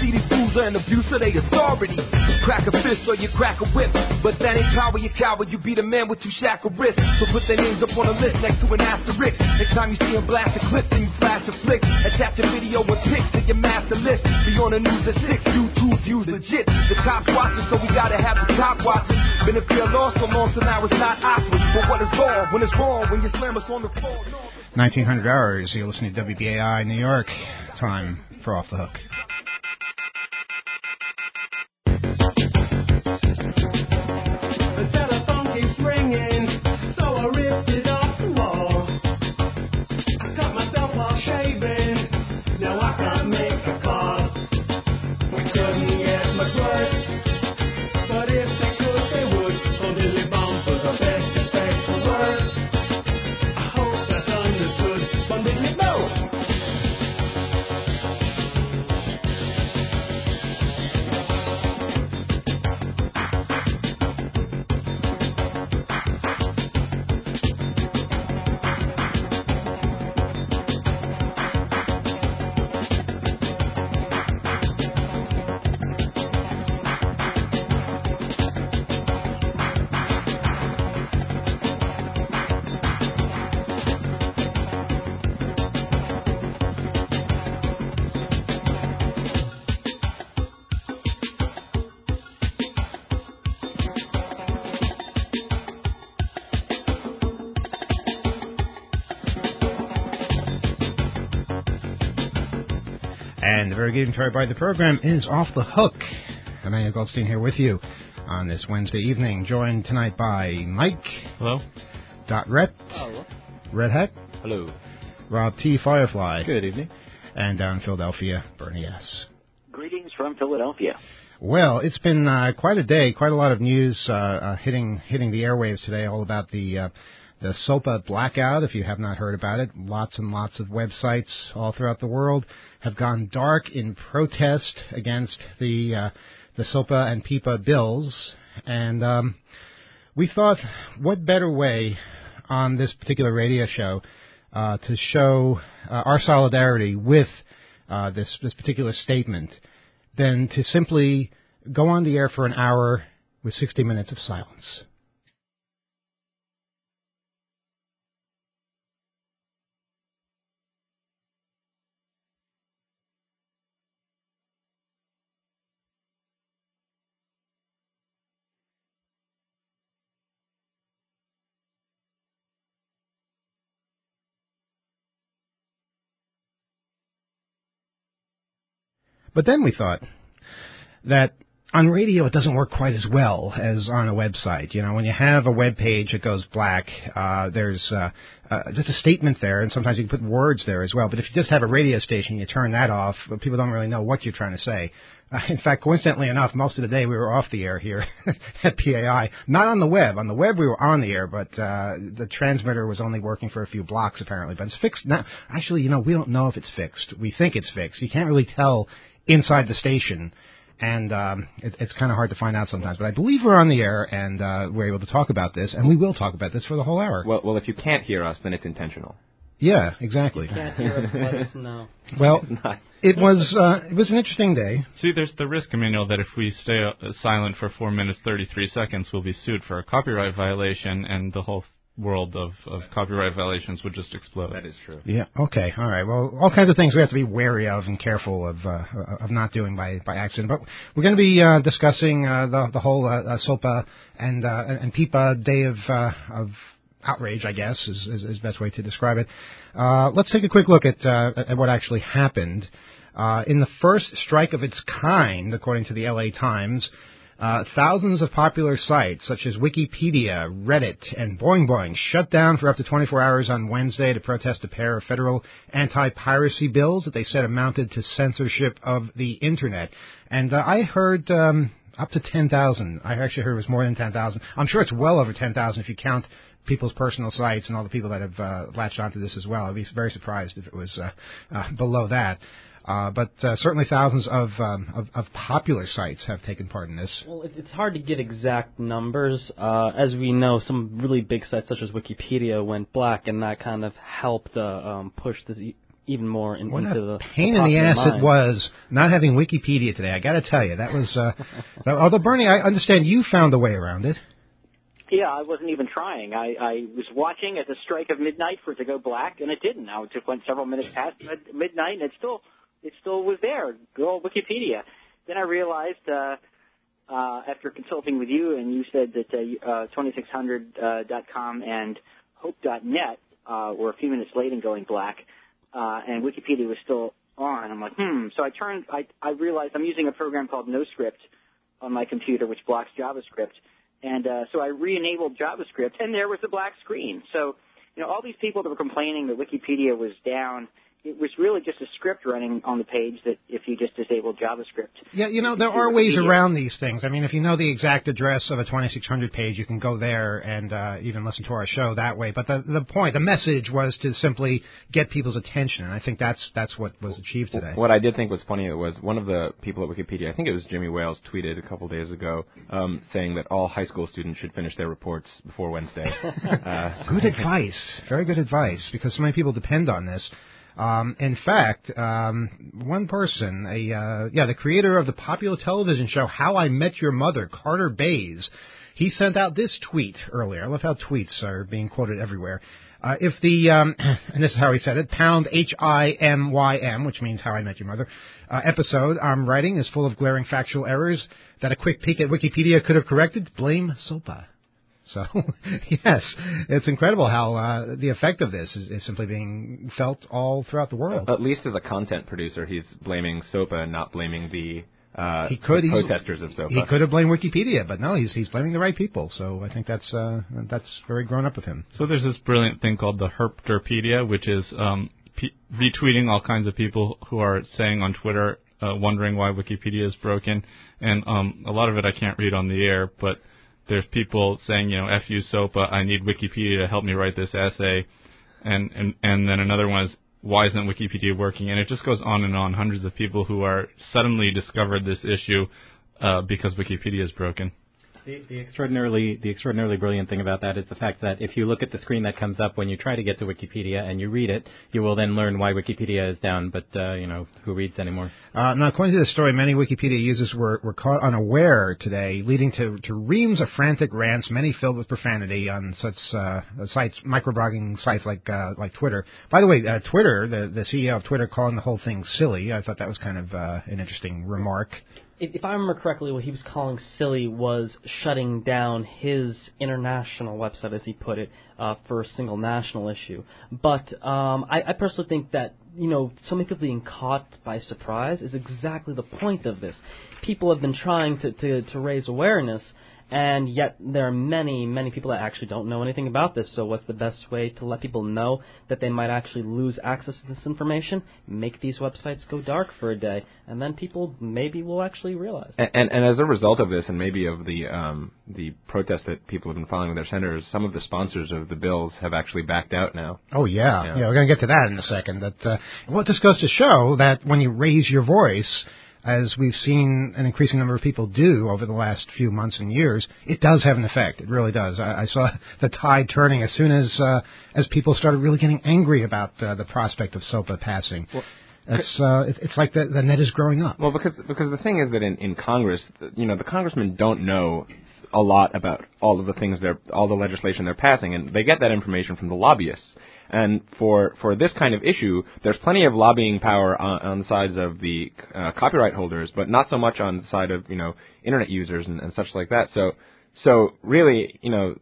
see these fools are an abuse of their authority. Crack a fist or you crack a whip, but that ain't power, you coward. You be the man with two shackle wrists. So put their names up on a list next to an asterisk. Next time you see them blast a clip, then you flash a flick. Attach a video with pics to your master list. Be on the news at 6, YouTube views legit. The cops watching, so we gotta have the top watching. Been a clear loss so long, so now it's not awkward. But what is wrong? When it's wrong, when you slam us on the floor. 1900 hours, you're listening to WBAI New York. Time for Off the Hook. The telephone keeps ringing, so I ripped it off the wall. I cut myself while shaving, now I can't make a call. We couldn't get much worse, but if they could, they would. On Dilly Bomb for the best effect for worse. I hope that's understood. On Dilly Bomb. And the very good entire part of the program is Off the Hook. Emmanuel Goldstein here with you on this Wednesday evening, joined tonight by Mike. Hello. Dot Rhett. Hello. Red Hat. Hello. Rob T. Firefly. Good evening. And down in Philadelphia, Bernie S. Greetings from Philadelphia. Well, it's been quite a day, quite a lot of news hitting the airwaves today, all about the SOPA blackout. If you have not heard about it, lots and lots of websites all throughout the world have gone dark in protest against the SOPA and PIPA bills. And we thought, what better way on this particular radio show to show our solidarity with this particular statement than to simply go on the air for an hour with 60 minutes of silence. But then we thought that on radio it doesn't work quite as well as on a website. You know, when you have a web page that goes black, there's just a statement there, and sometimes you can put words there as well. But if you just have a radio station, you turn that off, people don't really know what you're trying to say. In fact, coincidentally enough, most of the day we were off the air here at PAI. Not on the web. On the web we were on the air, but the transmitter was only working for a few blocks apparently. But it's fixed now. Actually, you know, we don't know if it's fixed. We think it's fixed. You can't really tell inside the station, and it's kind of hard to find out sometimes. But I believe we're on the air, and we're able to talk about this, and we will talk about this for the whole hour. Well, if you can't hear us, then it's intentional. Yeah, exactly. If you can't hear us, let us know. Well, it was an interesting day. See, there's the risk, Emmanuel, that if we stay silent for 4 minutes 33 seconds, we'll be sued for a copyright violation, and the whole world of copyright violations would just explode. That is true. Yeah. Okay. All right. Well, all kinds of things we have to be wary of and careful of not doing by accident. But we're going to be discussing the whole SOPA and PIPA day of outrage, I guess, is the best way to describe it. Let's take a quick look at what actually happened. In the first strike of its kind, according to the LA Times, thousands of popular sites such as Wikipedia, Reddit, and Boing Boing shut down for up to 24 hours on Wednesday to protest a pair of federal anti-piracy bills that they said amounted to censorship of the Internet. And I heard up to 10,000. I actually heard it was more than 10,000. I'm sure it's well over 10,000 if you count people's personal sites and all the people that have latched onto this as well. I'd be very surprised if it was below that. But certainly thousands of popular sites have taken part in this. Well, it's hard to get exact numbers. As we know, some really big sites such as Wikipedia went black, and that kind of helped push even more What into a the pain in the popular ass mind. it was not having Wikipedia today. I got to tell you, that was. Although Bernie, I understand you found a way around it. Yeah, I wasn't even trying. I was watching at the strike of midnight for it to go black, and it didn't. Now it just went several minutes past midnight, and it still was there. Good old Wikipedia. Then I realized after consulting with you, and you said that 2600.com and hope.net were a few minutes late in going black, and Wikipedia was still on. I'm like, So I realized I'm using a program called NoScript on my computer, which blocks JavaScript. And so I re-enabled JavaScript, and there was a black screen. So, all these people that were complaining that Wikipedia was down, it was really just a script running on the page that if you just disabled JavaScript. Yeah, there are ways around these things. I mean, if you know the exact address of a 2600 page, you can go there and even listen to our show that way. But the message was to simply get people's attention, and I think that's what was achieved today. What I did think was funny was one of the people at Wikipedia, I think it was Jimmy Wales, tweeted a couple days ago saying that all high school students should finish their reports before Wednesday. Good advice. Very good advice, because so many people depend on this. In fact, one person, the creator of the popular television show How I Met Your Mother, Carter Bays, he sent out this tweet earlier. I love how tweets are being quoted everywhere. If the, and this is how he said it, pound HIMYM, which means How I Met Your Mother, episode I'm writing is full of glaring factual errors that a quick peek at Wikipedia could have corrected, blame SOPA. So, yes, it's incredible how the effect of this is simply being felt all throughout the world. At least as a content producer, he's blaming SOPA and not blaming the protesters of SOPA. He could have blamed Wikipedia, but no, he's blaming the right people. So I think that's very grown up of him. So there's this brilliant thing called the Herpterpedia, which is retweeting all kinds of people who are saying on Twitter, wondering why Wikipedia is broken. And a lot of it I can't read on the air, but there's people saying, F you SOPA, I need Wikipedia to help me write this essay. And then another one is, why isn't Wikipedia working? And it just goes on and on. Hundreds of people who are suddenly discovered this issue because Wikipedia is broken. The extraordinarily brilliant thing about that is the fact that if you look at the screen that comes up when you try to get to Wikipedia and you read it, you will then learn why Wikipedia is down. But who reads anymore? Now, according to the story, many Wikipedia users were caught unaware today, leading to reams of frantic rants, many filled with profanity on such sites, microblogging sites like Twitter. By the way, Twitter, the CEO of Twitter, calling the whole thing silly. I thought that was kind of an interesting remark. If I remember correctly, what he was calling silly was shutting down his international website, as he put it, for a single national issue. But I personally think that, so many people being caught by surprise is exactly the point of this. People have been trying to raise awareness, and yet there are many, many people that actually don't know anything about this. So what's the best way to let people know that they might actually lose access to this information? Make these websites go dark for a day, and then people maybe will actually realize. And as a result of this, and maybe of the protest that people have been following with their senators, some of the sponsors of the bills have actually backed out now. Oh, yeah, we're going to get to that in a second. But this goes to show that when you raise your voice, as we've seen an increasing number of people do over the last few months and years, it does have an effect. It really does. I saw the tide turning as soon as people started really getting angry about the prospect of SOPA passing. Well, it's like the net is growing up. Well, because the thing is that in Congress, the congressmen don't know a lot about all of the things all the legislation they're passing, and they get that information from the lobbyists. And for this kind of issue, there's plenty of lobbying power on the sides of the copyright holders, but not so much on the side of internet users and such like that. So really,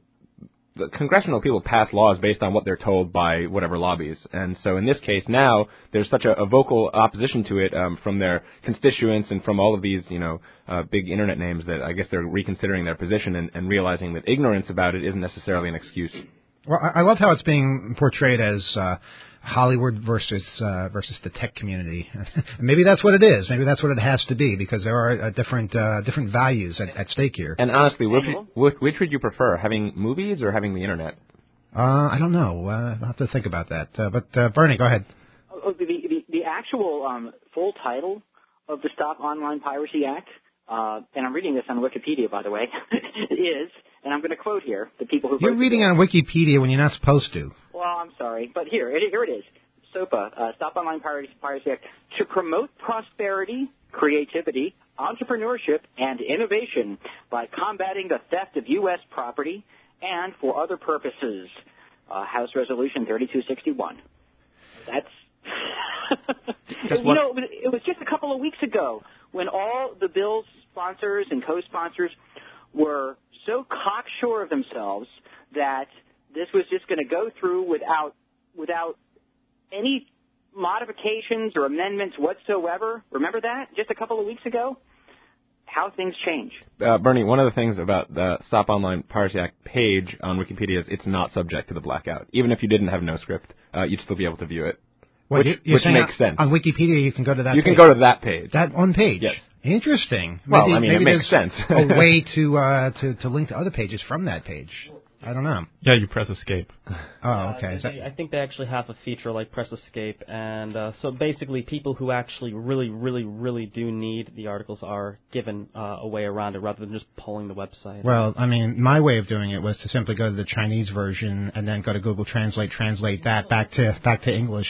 the congressional people pass laws based on what they're told by whatever lobbies. And so in this case now, there's such a vocal opposition to it from their constituents and from all of these big internet names that I guess they're reconsidering their position and realizing that ignorance about it isn't necessarily an excuse. Well, I love how it's being portrayed as Hollywood versus the tech community. Maybe that's what it is. Maybe that's what it has to be, because there are different values at stake here. And honestly, which would you prefer, having movies or having the internet? I don't know. I'll have to think about that. But Bernie, go ahead. The actual full title of the Stop Online Piracy Act, and I'm reading this on Wikipedia, by the way, is, and I'm going to quote here, the people who... You're reading on Wikipedia when you're not supposed to. Well, I'm sorry, but here it is. SOPA, Stop Online Piracy Act, to promote prosperity, creativity, entrepreneurship, and innovation by combating the theft of U.S. property and for other purposes. House Resolution 3261. That's... it was just a couple of weeks ago when all the bill's sponsors and co-sponsors were so cocksure of themselves that this was just going to go through without any modifications or amendments whatsoever. Remember that? Just a couple of weeks ago? How things change. Bernie, one of the things about the Stop Online Piracy Act page on Wikipedia is it's not subject to the blackout. Even if you didn't have NoScript, you'd still be able to view it. Which makes sense. On Wikipedia, you can go to that page. You can go to that page. That one page? Yes. Interesting. Well, maybe it makes sense. a way to link to other pages from that page. I don't know. Yeah, you press escape. Oh, okay. I think they actually have a feature like Press Escape, and so basically people who actually really, really, really do need the articles are given a way around it rather than just pulling the website. Well, I mean, my way of doing it was to simply go to the Chinese version and then go to Google Translate that back to English.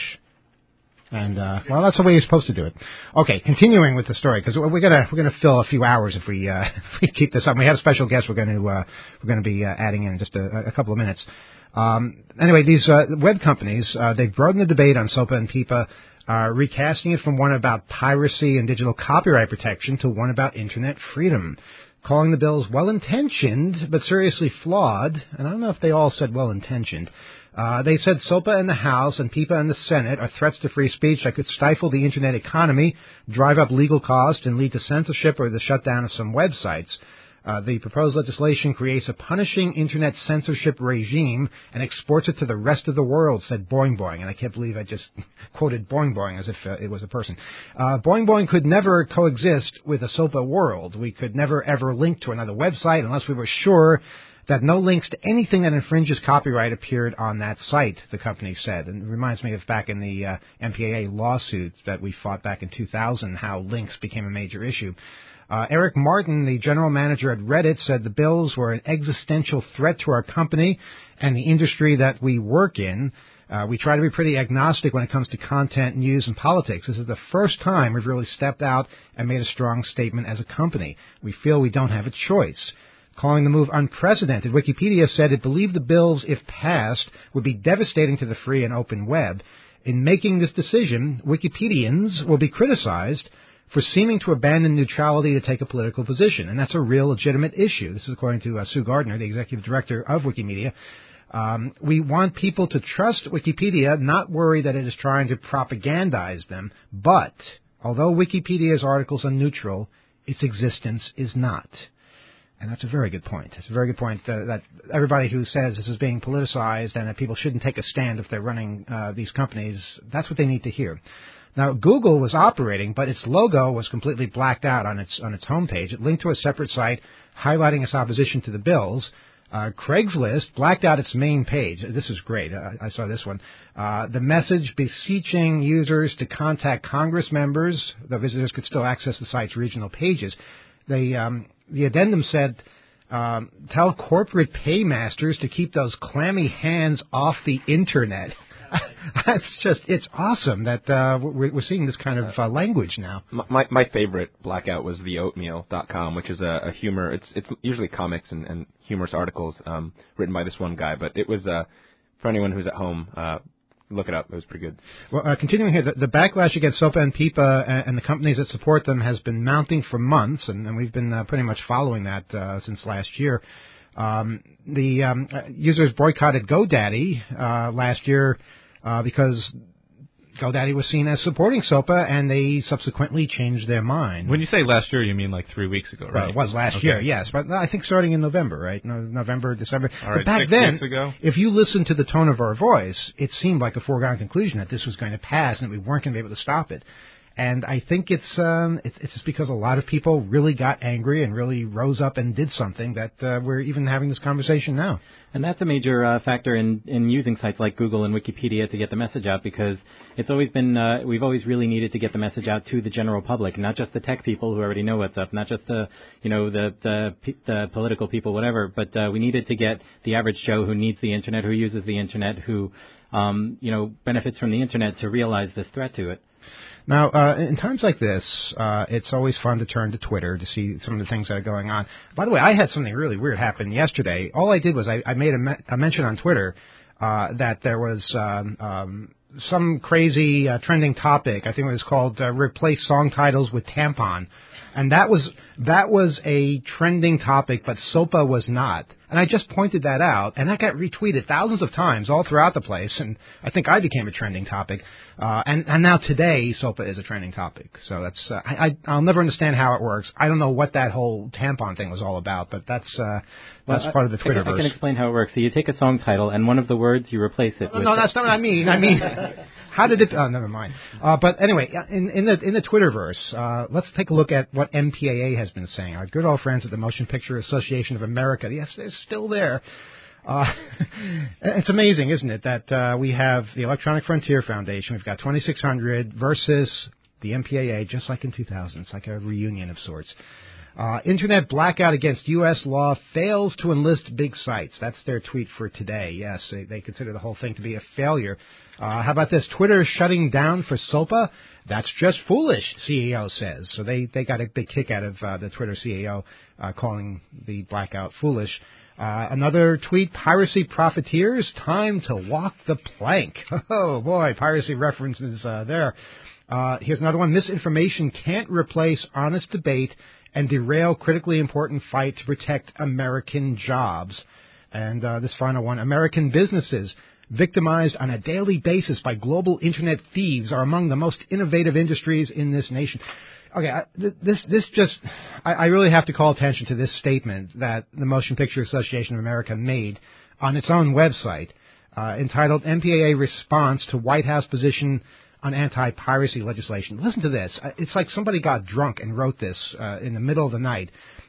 And well, that's the way you're supposed to do it. Okay, continuing with the story because we're gonna fill a few hours if we keep this up. We have a special guest we're gonna be adding in just a couple of minutes. Anyway, these web companies they've broadened the debate on SOPA and PIPA, recasting it from one about piracy and digital copyright protection to one about internet freedom, calling the bills well-intentioned but seriously flawed. And I don't know if they all said well-intentioned. They said SOPA in the House and PIPA in the Senate are threats to free speech that could stifle the internet economy, drive up legal costs, and lead to censorship or the shutdown of some websites. The proposed legislation creates a punishing internet censorship regime and exports it to the rest of the world, said Boing Boing. And I can't believe I just quoted Boing Boing as if it was a person. Boing Boing could never coexist with a SOPA world. We could never, ever link to another website unless we were sure that no links to anything that infringes copyright appeared on that site, the company said. And it reminds me of back in the MPAA lawsuits that we fought back in 2000, how links became a major issue. Eric Martin, the general manager at Reddit, said the bills were an existential threat to our company and the industry that we work in. We try to be pretty agnostic when it comes to content, news, and politics. This is the first time we've really stepped out and made a strong statement as a company. We feel we don't have a choice. Calling the move unprecedented, Wikipedia said it believed the bills, if passed, would be devastating to the free and open web. In making this decision, Wikipedians will be criticized for seeming to abandon neutrality to take a political position, and that's a real legitimate issue. This is according to Sue Gardner, the executive director of Wikimedia. We want people to trust Wikipedia, not worry that it is trying to propagandize them, but although Wikipedia's articles are neutral, its existence is not. And that's a very good point. It's a very good point that everybody who says this is being politicized and that people shouldn't take a stand if they're running these companies, that's what they need to hear. Now, Google was operating, but its logo was completely blacked out on its homepage. It linked to a separate site highlighting its opposition to the bills. Craigslist blacked out its main page. This is great. I saw this one. The message beseeching users to contact Congress members. The visitors could still access the site's regional pages. The addendum said, tell corporate paymasters to keep those clammy hands off the Internet. It's awesome that we're seeing this kind of language now. My favorite blackout was theoatmeal.com, which is a humor. It's usually comics and humorous articles written by this one guy, but it was for anyone who's at home. Look it up. It was pretty good. Well, continuing here, the backlash against SOPA and PIPA and the companies that support them has been mounting for months, and we've been pretty much following that since last year. The users boycotted GoDaddy last year because GoDaddy was seen as supporting SOPA, and they subsequently changed their mind. When you say last year, you mean like 3 weeks ago, right? Well, it was last year, yes. But I think starting in November, right? November, December. All right, but back 6 then, weeks ago? if you listened to the tone of our voice, it seemed like a foregone conclusion that this was going to pass and that we weren't going to be able to stop it. And I think it's just because a lot of people really got angry and really rose up and did something that we're even having this conversation now. And that's a major factor in using sites like Google and Wikipedia to get the message out, because it's always been we've always really needed to get the message out to the general public, not just the tech people who already know what's up, not just the political people, whatever, but we needed to get the average Joe who needs the internet, who uses the internet, who benefits from the internet to realize this threat to it. Now, in times like this, it's always fun to turn to Twitter to see some of the things that are going on. By the way, I had something really weird happen yesterday. All I did was I made a mention on Twitter that there was some crazy trending topic. I think it was called "Replace Song Titles with Tampon," and that was a trending topic, but SOPA was not. And I just pointed that out, and that got retweeted thousands of times all throughout the place, and I think I became a trending topic. And now today, SOPA is a trending topic. So that's I'll never understand how it works. I don't know what that whole tampon thing was all about, but that's part of the Twitterverse. I can explain how it works. So you take a song title, and one of the words you replace it with. No, that's not what I mean. I mean, how did it? Oh, never mind. But anyway, in the Twitterverse, let's take a look at what MPAA has been saying. Our good old friends at the Motion Picture Association of America. Yes, they're still there. It's amazing, isn't it, that we have the Electronic Frontier Foundation. We've got 2600 versus the MPAA, just like in 2000. It's like a reunion of sorts. Internet blackout against U.S. law fails to enlist big sites. That's their tweet for today. Yes, they consider the whole thing to be a failure. How about this? Twitter shutting down for SOPA? That's just foolish, CEO says. So they got a big kick out of the Twitter CEO calling the blackout foolish. Another tweet, piracy profiteers, time to walk the plank. Oh, boy, piracy references there. Here's another one. Misinformation can't replace honest debate and derail critically important fight to protect American jobs. And this final one, American businesses victimized on a daily basis by global internet thieves are among the most innovative industries in this nation. Okay, I really have to call attention to this statement that the Motion Picture Association of America made on its own website, entitled MPAA Response to White House Position on Anti-Piracy Legislation. Listen to this. It's like somebody got drunk and wrote this in the middle of the night.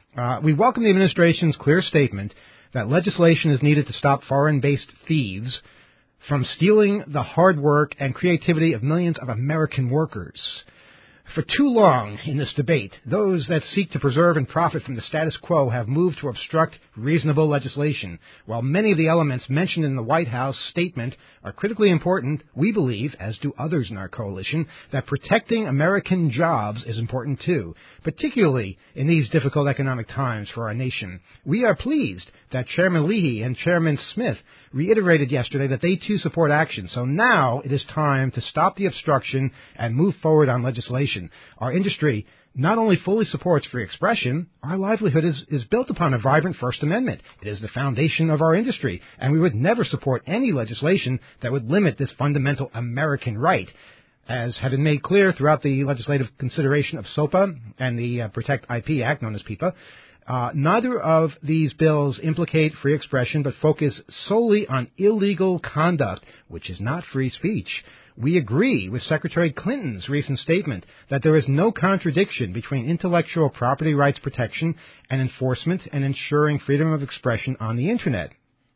We welcome the administration's clear statement that legislation is needed to stop foreign-based thieves from stealing the hard work and creativity of millions of American workers. For too long in this debate, those that seek to preserve and profit from the status quo have moved to obstruct reasonable legislation. While many of the elements mentioned in the White House statement are critically important, we believe, as do others in our coalition, that protecting American jobs is important too, particularly in these difficult economic times for our nation. We are pleased that Chairman Leahy and Chairman Smith reiterated yesterday that they too support action. So now it is time to stop the obstruction and move forward on legislation. Our industry not only fully supports free expression, our livelihood is built upon a vibrant First Amendment. It is the foundation of our industry, and we would never support any legislation that would limit this fundamental American right. As had been made clear throughout the legislative consideration of SOPA and the Protect IP Act, known as PIPA, neither of these bills implicate free expression but focus solely on illegal conduct, which is not free speech. We agree with Secretary Clinton's recent statement that there is no contradiction between intellectual property rights protection and enforcement and ensuring freedom of expression on the Internet.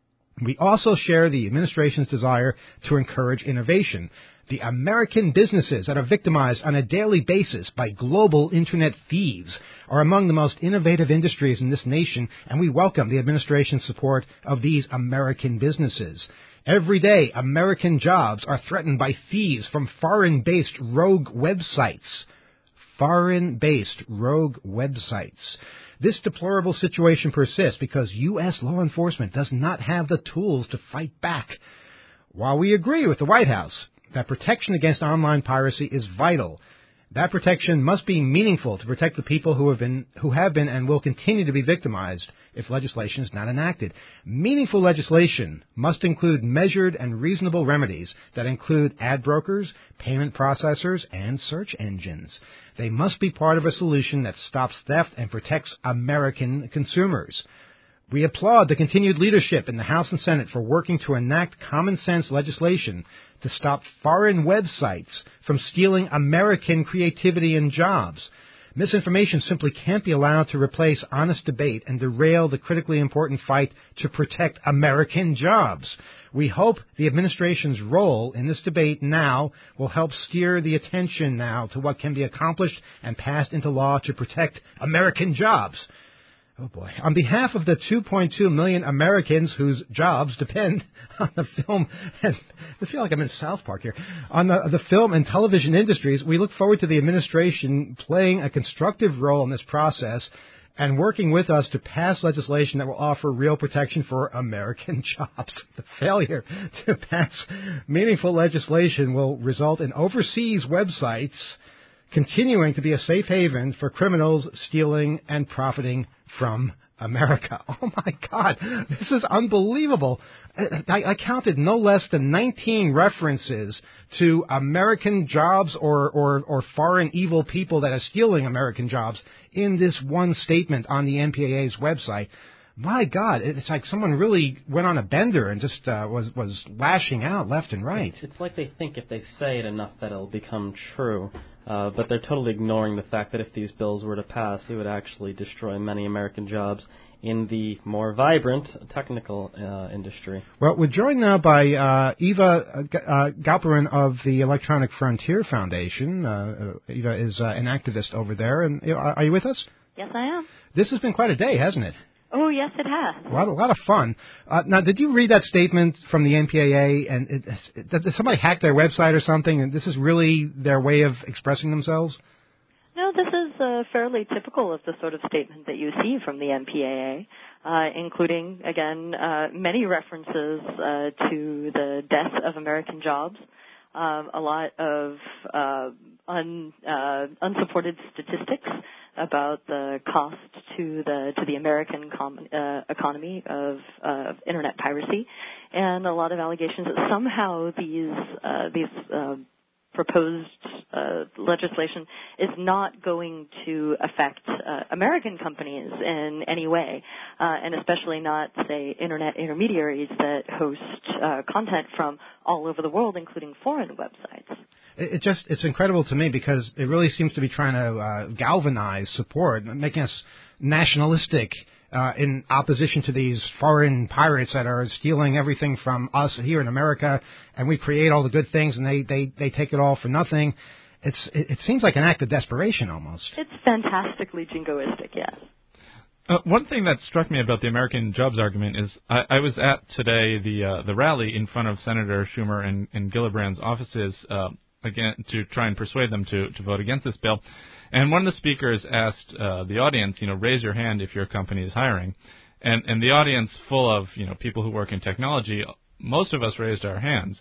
We also share the administration's desire to encourage innovation. The American businesses that are victimized on a daily basis by global Internet thieves are among the most innovative industries in this nation, and we welcome the administration's support of these American businesses. Every day, American jobs are threatened by thieves from foreign-based rogue websites. Foreign-based rogue websites. This deplorable situation persists because U.S. law enforcement does not have the tools to fight back. While we agree with the White House that protection against online piracy is vital, that protection must be meaningful to protect the people who have been and will continue to be victimized if legislation is not enacted. Meaningful legislation must include measured and reasonable remedies that include ad brokers, payment processors, and search engines. They must be part of a solution that stops theft and protects American consumers. We applaud the continued leadership in the House and Senate for working to enact common-sense legislation to stop foreign websites from stealing American creativity and jobs. Misinformation simply can't be allowed to replace honest debate and derail the critically important fight to protect American jobs. We hope the administration's role in this debate now will help steer the attention now to what can be accomplished and passed into law to protect American jobs. Oh, boy. On behalf of the 2.2 million Americans whose jobs depend on the film, and I feel like I'm in South Park here, on the film and television industries, we look forward to the administration playing a constructive role in this process and working with us to pass legislation that will offer real protection for American jobs. The failure to pass meaningful legislation will result in overseas websites continuing to be a safe haven for criminals stealing and profiting from America. Oh, my God. This is unbelievable. I counted no less than 19 references to American jobs or foreign evil people that are stealing American jobs in this one statement on the MPAA's website. My God, it's like someone really went on a bender and just was lashing out left and right. It's like they think if they say it enough that it'll become true, but they're totally ignoring the fact that if these bills were to pass, it would actually destroy many American jobs in the more vibrant technical industry. Well, we're joined now by Eva Galperin of the Electronic Frontier Foundation. Eva is an activist over there. And are you with us? Yes, I am. This has been quite a day, hasn't it? Oh, yes, it has. A lot of fun. Now, did you read that statement from the MPAA? And did somebody hack their website or something? And this is really their way of expressing themselves? No, this is fairly typical of the sort of statement that you see from the MPAA, including, again, many references to the death of American jobs, a lot of unsupported statistics about the cost to the American economy of internet piracy, and a lot of allegations that somehow these proposed legislation is not going to affect American companies in any way, and especially not, say, internet intermediaries that host content from all over the world, including foreign websites. It's incredible to me because it really seems to be trying to galvanize support, making us nationalistic in opposition to these foreign pirates that are stealing everything from us here in America, and we create all the good things, and they take it all for nothing. It seems like an act of desperation almost. It's fantastically jingoistic, yes. One thing that struck me about the American jobs argument is I was at today the rally in front of Senator Schumer and Gillibrand's offices again to try and persuade them to vote against this bill. And one of the speakers asked the audience, raise your hand if your company is hiring. And the audience, full of, people who work in technology, most of us raised our hands.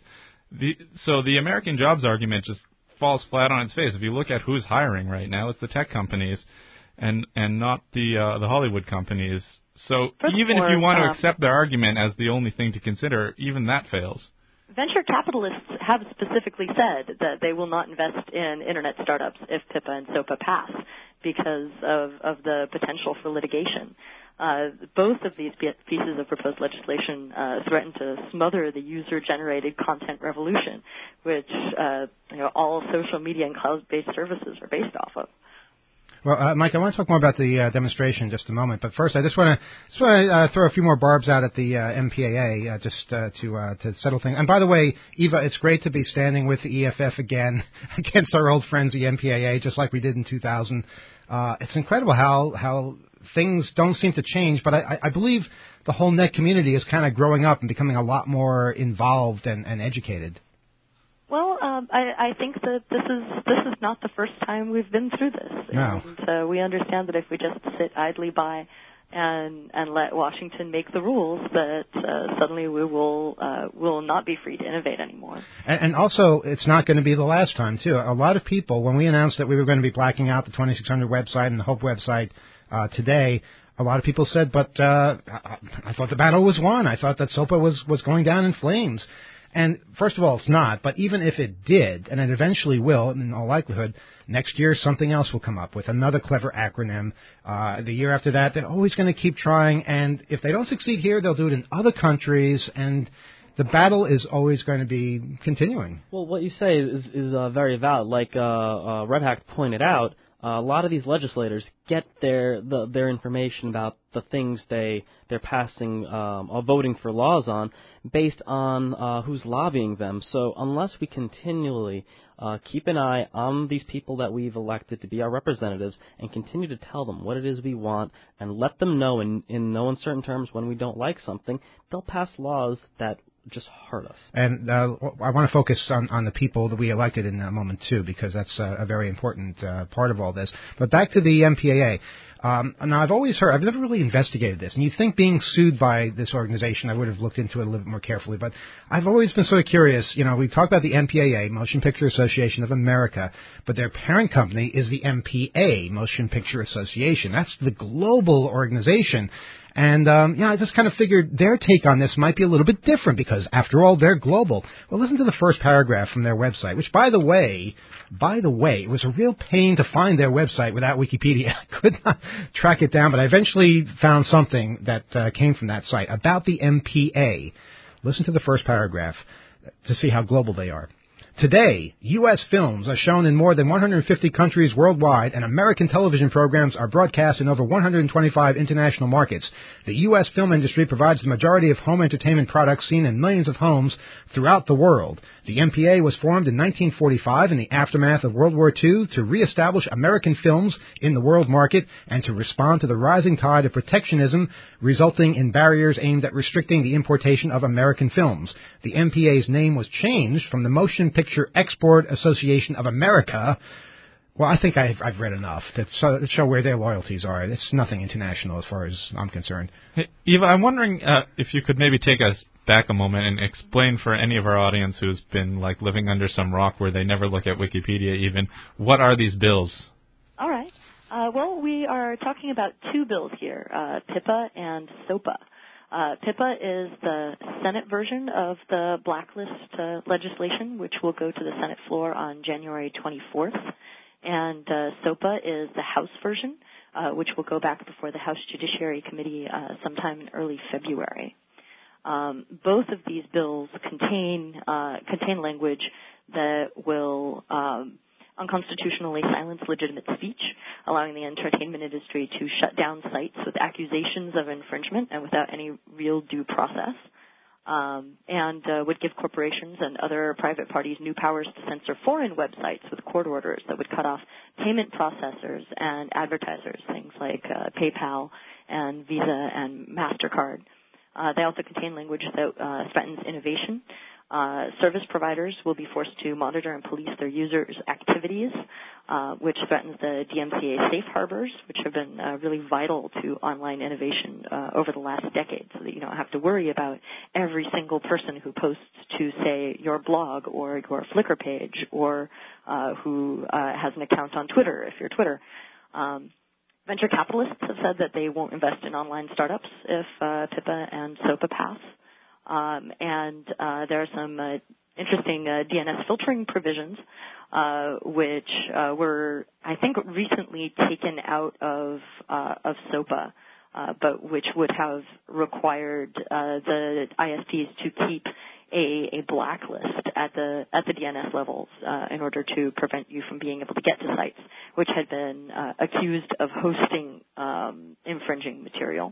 So the American jobs argument just falls flat on its face. If you look at who's hiring right now, it's the tech companies and not the Hollywood companies. So even if you want to accept their argument as the only thing to consider, even that fails. Venture capitalists have specifically said that they will not invest in internet startups if PIPA and SOPA pass because of the potential for litigation. Both of these pieces of proposed legislation threaten to smother the user-generated content revolution, which all social media and cloud-based services are based off of. Well, Mike, I want to talk more about the demonstration in just a moment, but first I just want to throw a few more barbs out at the MPAA to settle things. And by the way, Eva, it's great to be standing with the EFF again against our old friends, the MPAA, just like we did in 2000. It's incredible how things don't seem to change, but I believe the whole net community is kind of growing up and becoming a lot more involved and educated. Well, I think that this is not the first time we've been through this. No. And we understand that if we just sit idly by and let Washington make the rules, that suddenly we will not be free to innovate anymore. And also, it's not going to be the last time, too. A lot of people, when we announced that we were going to be blacking out the 2600 website and the Hope website today, a lot of people said, but I thought the battle was won. I thought that SOPA was going down in flames. And first of all, it's not. But even if it did, and it eventually will, in all likelihood, next year something else will come up with another clever acronym. The year after that, they're always going to keep trying. And if they don't succeed here, they'll do it in other countries. And the battle is always going to be continuing. Well, what you say is very valid. Like Red Hack pointed out, a lot of these legislators get their information about the things they're passing or voting for laws on based on who's lobbying them. So unless we continually keep an eye on these people that we've elected to be our representatives and continue to tell them what it is we want and let them know in no uncertain terms when we don't like something, they'll pass laws that just hurt us. And I want to focus on the people that we elected in a moment, too, because that's a very important part of all this. But back to the MPAA. Now, I've always heard, I've never really investigated this, and you'd think being sued by this organization, I would have looked into it a little bit more carefully, but I've always been sort of curious. You know, we talk about the MPAA, Motion Picture Association of America, but their parent company is the MPA, Motion Picture Association. That's the global organization. And, I just kind of figured their take on this might be a little bit different because, after all, they're global. Well, listen to the first paragraph from their website, which, by the way, it was a real pain to find their website without Wikipedia. I could not track it down, but I eventually found something that came from that site about the MPA. Listen to the first paragraph to see how global they are. Today, U.S. films are shown in more than 150 countries worldwide, and American television programs are broadcast in over 125 international markets. The U.S. film industry provides the majority of home entertainment products seen in millions of homes throughout the world. The MPA was formed in 1945 in the aftermath of World War II to reestablish American films in the world market and to respond to the rising tide of protectionism resulting in barriers aimed at restricting the importation of American films. The MPA's name was changed from the Motion Picture Export Association of America. Well, I think I've read enough to show where their loyalties are. It's nothing international as far as I'm concerned. Hey, Eva, I'm wondering if you could maybe take us back a moment and explain for any of our audience who's been like living under some rock where they never look at Wikipedia even, what are these bills? All right. Well, we are talking about two bills here, PIPA and SOPA. PIPA is the Senate version of the blacklist legislation, which will go to the Senate floor on January 24th. And SOPA is the House version, which will go back before the House Judiciary Committee sometime in early February. Both of these bills contain language that will unconstitutionally silence legitimate speech, allowing the entertainment industry to shut down sites with accusations of infringement and without any real due process, and would give corporations and other private parties new powers to censor foreign websites with court orders that would cut off payment processors and advertisers, things like PayPal and Visa and MasterCard. They also contain language that threatens innovation. Service providers will be forced to monitor and police their users' activities, which threatens the DMCA safe harbors, which have been really vital to online innovation over the last decade, so that you don't have to worry about every single person who posts to, say, your blog or your Flickr page or who has an account on Twitter, if you're Twitter. Venture capitalists have said that they won't invest in online startups if PIPA and SOPA pass. And there are some interesting DNS filtering provisions, which were, I think, recently taken out of SOPA, but which would have required the ISPs to keep a blacklist at the DNS levels in order to prevent you from being able to get to sites which had been accused of hosting infringing material.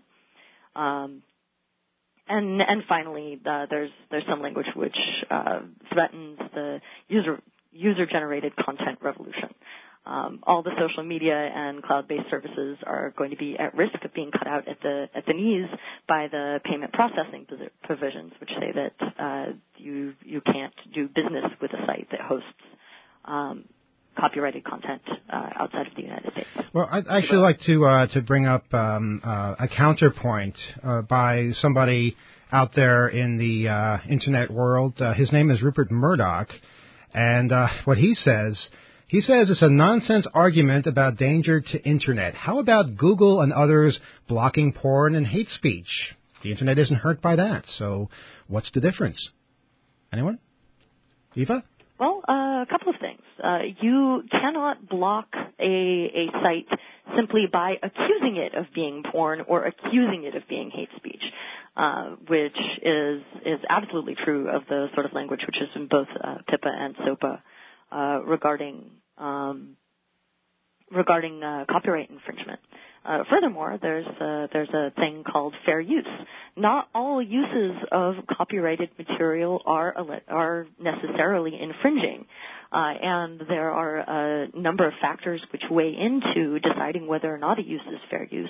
And finally, there's some language which threatens the user-generated content revolution. All the social media and cloud-based services are going to be at risk of being cut out at the knees by the payment processing provisions, which say that you can't do business with a site that hosts copyrighted content outside of the United States. Well, I'd actually like to bring up a counterpoint by somebody out there in the internet world. His name is Rupert Murdoch, and what he says it's a nonsense argument about danger to internet. How about Google and others blocking porn and hate speech? The internet isn't hurt by that, so what's the difference? Anyone? Eva? Well, a couple of things. You cannot block a site simply by accusing it of being porn or accusing it of being hate speech, which is absolutely true of the sort of language which is in both PIPA and SOPA regarding regarding copyright infringement. Furthermore, there's a thing called fair use. Not all uses of copyrighted material are necessarily infringing, and there are a number of factors which weigh into deciding whether or not a use is fair use.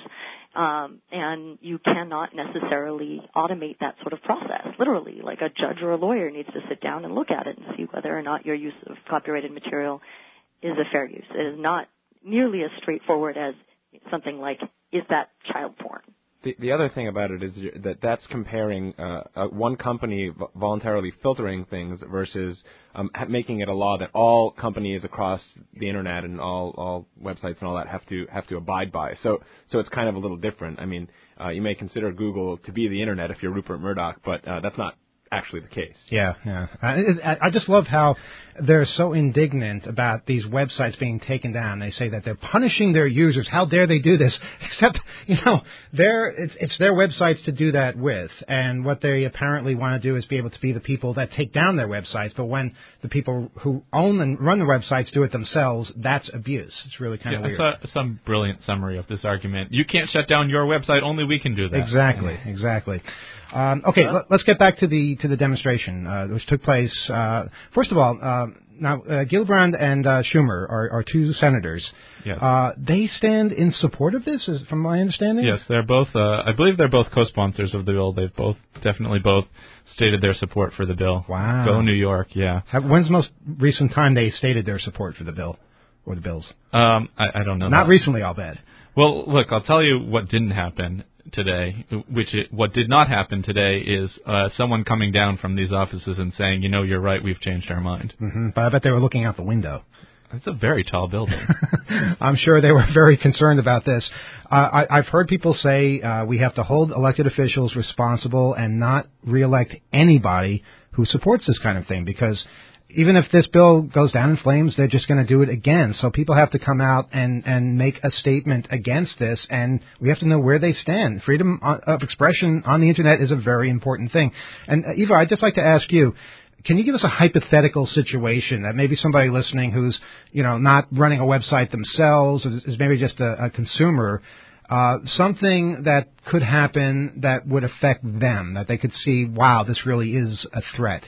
And you cannot necessarily automate that sort of process. Literally, like a judge or a lawyer needs to sit down and look at it and see whether or not your use of copyrighted material is a fair use. It is not nearly as straightforward as something like, is that child porn? The other thing about it is that that's comparing one company voluntarily filtering things versus making it a law that all companies across the internet and all websites and all that have to abide by. So it's kind of a little different. I mean, you may consider Google to be the internet if you're Rupert Murdoch, but that's not actually the case. Yeah. I just love how they're so indignant about these websites being taken down. They say that they're punishing their users. How dare they do this? Except, it's their websites to do that with. And what they apparently want to do is be able to be the people that take down their websites. But when the people who own and run the websites do it themselves, that's abuse. It's really kind of weird. I saw some brilliant summary of this argument. You can't shut down your website. Only we can do that. Exactly. Okay, let's get back to the demonstration, which took place. First of all, now Gillibrand and Schumer are two senators. Yes. They stand in support of this, from my understanding. Yes, they're both. I believe they're both co-sponsors of the bill. They've definitely stated their support for the bill. Wow. Go New York. Yeah. When's the most recent time they stated their support for the bill or the bills? I don't know. Not recently, I'll bet. Well, look, I'll tell you what didn't happen today. What did not happen today is someone coming down from these offices and saying, you're right, we've changed our mind. Mm-hmm. But I bet they were looking out the window. It's a very tall building. I'm sure they were very concerned about this. I've heard people say we have to hold elected officials responsible and not reelect anybody who supports this kind of thing, because even if this bill goes down in flames, they're just going to do it again. So people have to come out and make a statement against this, and we have to know where they stand. Freedom of expression on the Internet is a very important thing. And, Eva, I'd just like to ask you, can you give us a hypothetical situation that maybe somebody listening who's, not running a website themselves, or is maybe just a consumer, something that could happen that would affect them, that they could see, wow, this really is a threat?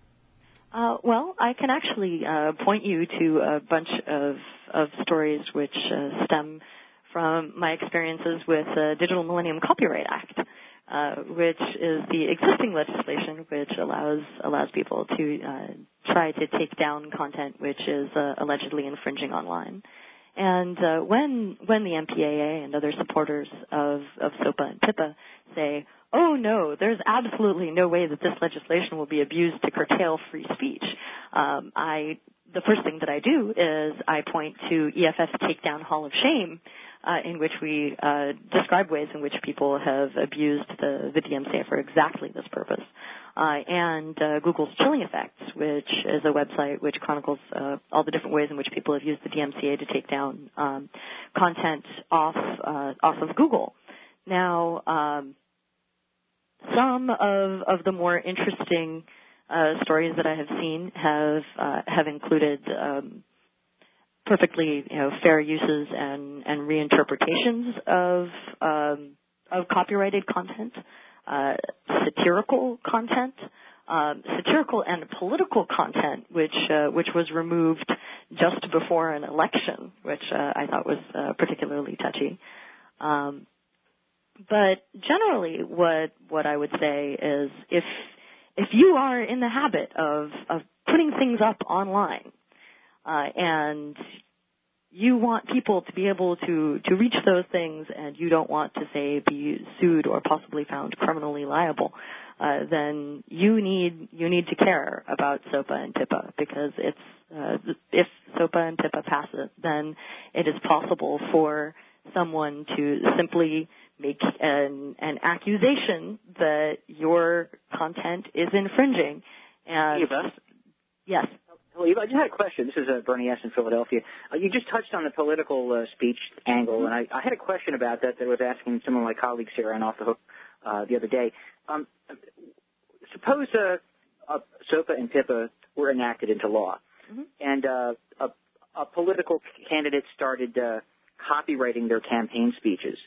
Well, I can actually point you to a bunch of stories which stem from my experiences with the Digital Millennium Copyright Act, which is the existing legislation which allows people to try to take down content which is allegedly infringing online. And when the MPAA and other supporters of SOPA and PIPA say, oh, no, there's absolutely no way that this legislation will be abused to curtail free speech, the first thing that I do is I point to EFF's Takedown Hall of Shame, in which we describe ways in which people have abused the DMCA for exactly this purpose. And Google's Chilling Effects, which is a website which chronicles all the different ways in which people have used the DMCA to take down content off of Google. Now, some of the more interesting stories that I have seen have included perfectly fair uses and reinterpretations of copyrighted content, satirical content, satirical and political content, which was removed just before an election, which I thought was particularly touchy. But generally, what I would say is, if you are in the habit of putting things up online, and you want people to be able to reach those things, and you don't want to, say, be sued or possibly found criminally liable, then you need to care about SOPA and PIPA, because if SOPA and PIPA pass it, then it is possible for someone to simply make an accusation that your content is infringing. And Eva? Yes. Hello, Eva. I just had a question. This is Bernie S. in Philadelphia. You just touched on the political speech angle, and I had a question about that I was asking some of my colleagues here on Off the Hook the other day. Suppose SOPA and PIPA were enacted into law, and political candidates started copywriting their campaign speeches.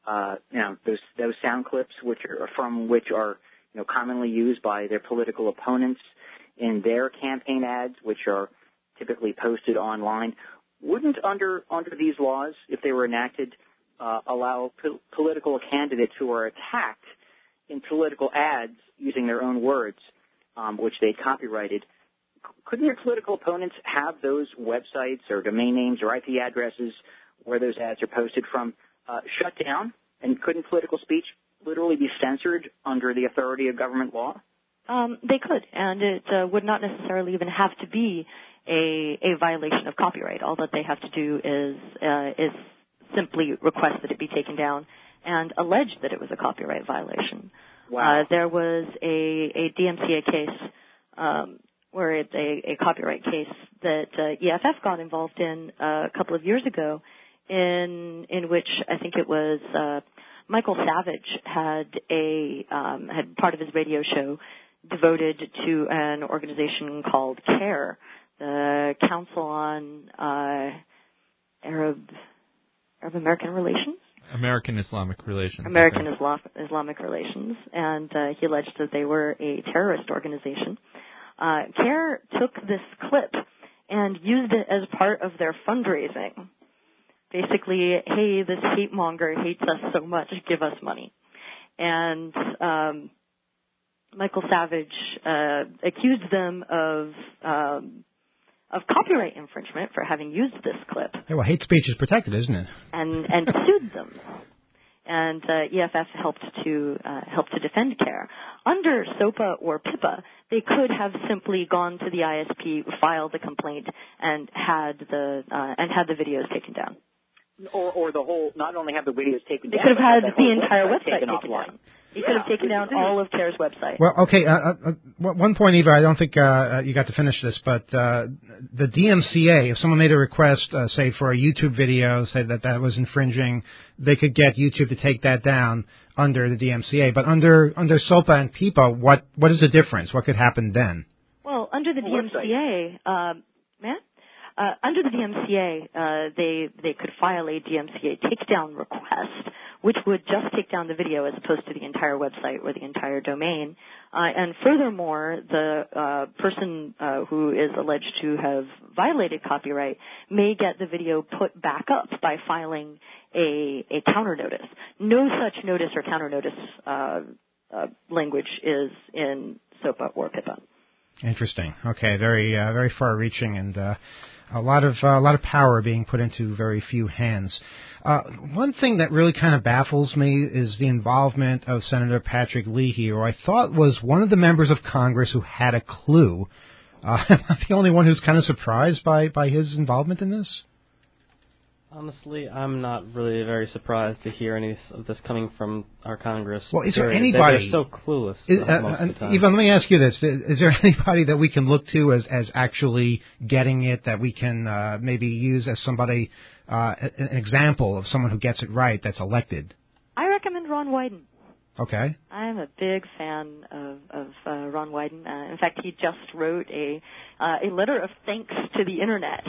Those sound clips, which are commonly used by their political opponents in their campaign ads, which are typically posted online, wouldn't under these laws, if they were enacted, allow political candidates who are attacked in political ads using their own words, which they copyrighted? Couldn't your political opponents have those websites or domain names or IP addresses where those ads are posted from shut down? And couldn't political speech literally be censored under the authority of government law? They could, and it would not necessarily even have to be a violation of copyright. All that they have to do is simply request that it be taken down and allege that it was a copyright violation. Wow. There was a DMCA case where it's a copyright case that EFF got involved in a couple of years ago, in which I think it was Michael Savage had part of his radio show devoted to an organization called CARE, the Council on Arab American Relations? American Islamic Relations. Islamic Relations, and he alleged that they were a terrorist organization. CARE took this clip and used it as part of their fundraising. Basically, hey, this hate monger hates us so much, give us money. And Michael Savage accused them of copyright infringement for having used this clip. Yeah, well, hate speech is protected, isn't it? And sued them. And EFF helped to defend CARE. Under SOPA or PIPA, they could have simply gone to the ISP, filed a complaint, and had the videos taken down. Or the whole, not only have the videos taken down, they could have had the entire taken website taken offline. down. He could have taken down all of CARE's website. Well, okay. One point, Eva, I don't think you got to finish this, but the DMCA, if someone made a request, say for a YouTube video, say that was infringing, they could get YouTube to take that down under the DMCA. But under SOPA and PIPA, what is the difference? What could happen then? Well, under the DMCA, under the DMCA, they could file a DMCA takedown request, which would just take down the video as opposed to the entire website or the entire domain. And furthermore, the person who is alleged to have violated copyright may get the video put back up by filing a counter notice. No such notice or counter notice language is in SOPA or PIPA. Interesting. Okay, very far-reaching and a lot of power being put into very few hands. One thing that really kind of baffles me is the involvement of Senator Patrick Leahy, who I thought was one of the members of Congress who had a clue. Am I the only one who's kind of surprised by his involvement in this? Honestly, I'm not really very surprised to hear any of this coming from our Congress. Well, is there anybody... They're so clueless most of the time. Even let me ask you this. Is there anybody that we can look to as actually getting it, that we can maybe use as somebody, an example of someone who gets it right that's elected? I recommend Ron Wyden. Okay. I'm a big fan of Ron Wyden. In fact, he just wrote a letter of thanks to the Internet